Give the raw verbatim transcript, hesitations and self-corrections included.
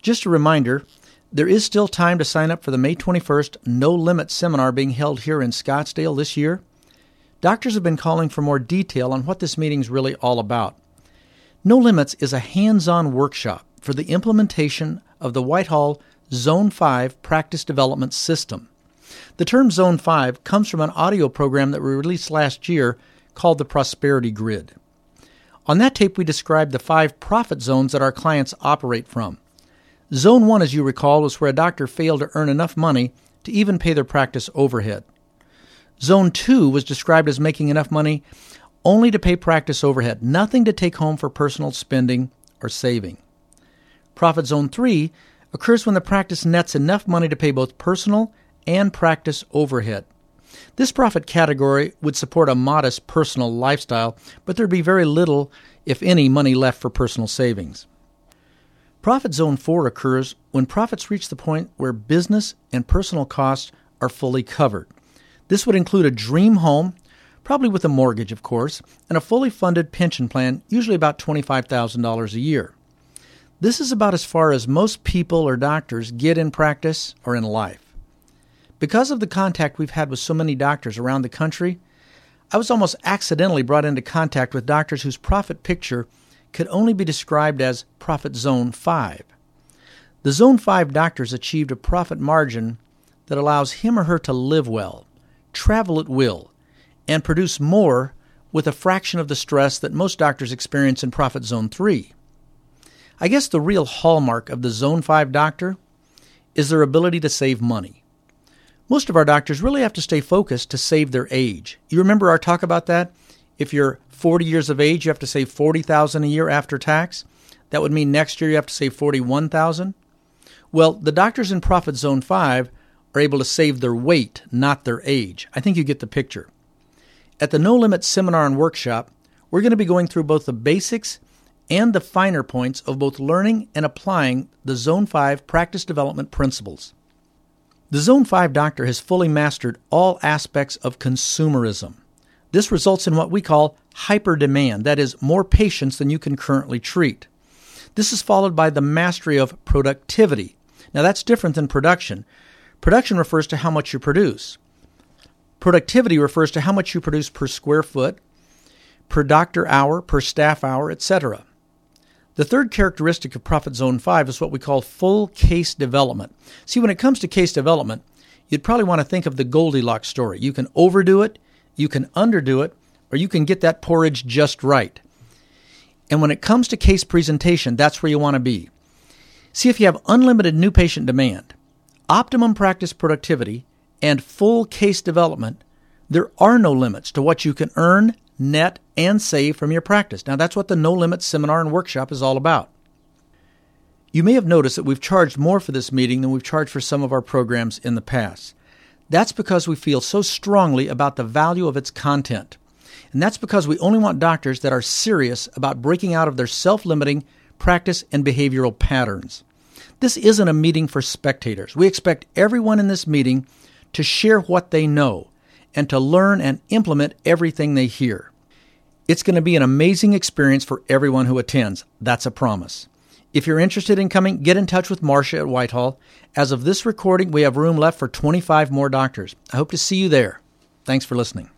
Just a reminder, there is still time to sign up for the May twenty-first No Limit seminar being held here in Scottsdale this year. Doctors have been calling for more detail on what this meeting is really all about. No Limits is a hands-on workshop for the implementation of the Whitehall Zone five Practice Development System. The term Zone five comes from an audio program that we released last year called the Prosperity Grid. On that tape, we described the five profit zones that our clients operate from. Zone one, as you recall, was where a doctor failed to earn enough money to even pay their practice overhead. Zone two was described as making enough money only to pay practice overhead, nothing to take home for personal spending or saving. Profit Zone three occurs when the practice nets enough money to pay both personal and practice overhead. This profit category would support a modest personal lifestyle, but there'd be very little, if any, money left for personal savings. Profit Zone four occurs when profits reach the point where business and personal costs are fully covered. This would include a dream home, probably with a mortgage, of course, and a fully funded pension plan, usually about twenty-five thousand dollars a year. This is about as far as most people or doctors get in practice or in life. Because of the contact we've had with so many doctors around the country, I was almost accidentally brought into contact with doctors whose profit picture could only be described as Profit Zone five. The Zone five doctors achieved a profit margin that allows him or her to live well, travel at will, and produce more with a fraction of the stress that most doctors experience in Profit Zone three. I guess the real hallmark of the Zone five doctor is their ability to save money. Most of our doctors really have to stay focused to save their age. You remember our talk about that? If you're forty years of age, you have to save forty thousand dollars a year after tax. That would mean next year you have to save forty-one thousand dollars. Well, the doctors in Profit Zone five are able to save their weight, not their age. I think you get the picture. At the No Limit seminar and workshop, we're going to be going through both the basics and the finer points of both learning and applying the Zone five practice development principles. The Zone five doctor has fully mastered all aspects of consumerism. This results in what we call hyperdemand, that is, more patients than you can currently treat. This is followed by the mastery of productivity. Now, that's different than production. Production refers to how much you produce. Productivity refers to how much you produce per square foot, per doctor hour, per staff hour, et cetera. The third characteristic of Profit Zone five is what we call full case development. See, when it comes to case development, you'd probably want to think of the Goldilocks story. You can overdo it, you can underdo it, or you can get that porridge just right. And when it comes to case presentation, that's where you want to be. See, if you have unlimited new patient demand, optimum practice productivity, and full case development, there are no limits to what you can earn, net, and save from your practice. Now, that's what the No Limit seminar and workshop is all about. You may have noticed that we've charged more for this meeting than we've charged for some of our programs in the past. That's because we feel so strongly about the value of its content. And that's because we only want doctors that are serious about breaking out of their self-limiting practice and behavioral patterns. This isn't a meeting for spectators. We expect everyone in this meeting to share what they know and to learn and implement everything they hear. It's going to be an amazing experience for everyone who attends. That's a promise. If you're interested in coming, get in touch with Marcia at Whitehall. As of this recording, we have room left for twenty-five more doctors. I hope to see you there. Thanks for listening.